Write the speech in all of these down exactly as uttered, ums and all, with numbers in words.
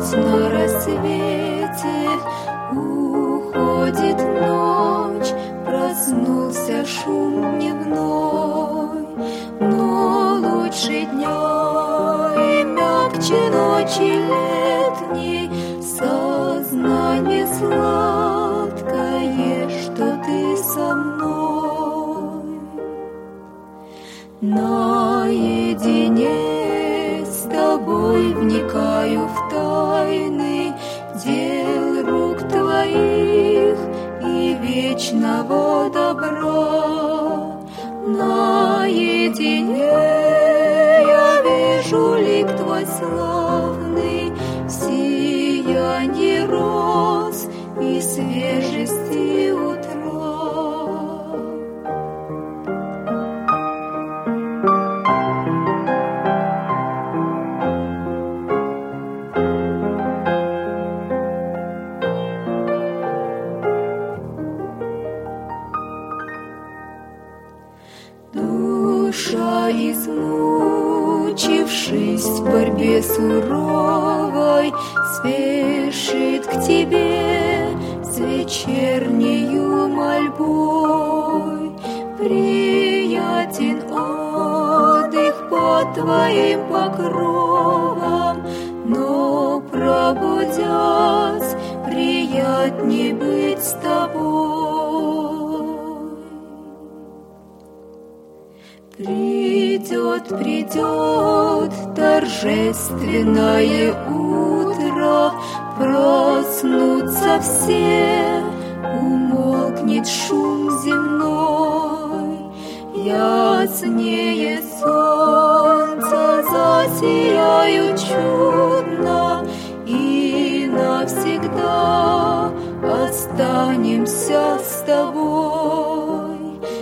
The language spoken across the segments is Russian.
путь на рассвете, уходит ночь, проснулся шум дневной, но лучше дня и мягче ночи летней сознание сладкое, что ты со мной. Наедине с тобой вникаю в тайны дел рук твоих и вечного добра. Наедине я вижу лик твой славный в сиянии роз и свежести утра. Душа, измучившись в борьбе суровой, спешит к тебе с вечернею мольбой. Приятен отдых под твоим покровом, но пробудясь, приятней быть с тобой. Придет, придет торжественное утро, проснутся все, умолкнет шум земной, яснее солнца засияют чудно, и навсегда останемся с тобой.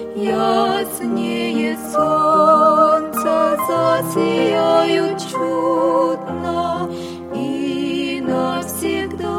Яснее солнца засияют чудно, и навсегда